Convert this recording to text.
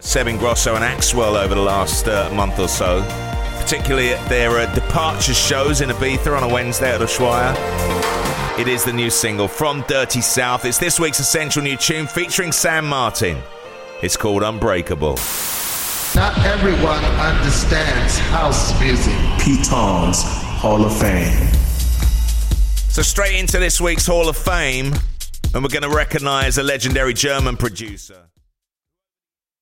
Seb Ingrosso and Axwell over the last month or so, particularly at their departure shows in Ibiza on a Wednesday at Ushuaia. It is the new single from Dirty South. It's this week's essential new tune featuring Sam Martin. It's called Unbreakable. Not everyone understands house music. P-Ton's Hall of Fame. So straight into this week's Hall of Fame, and we're going to recognise a legendary German producer.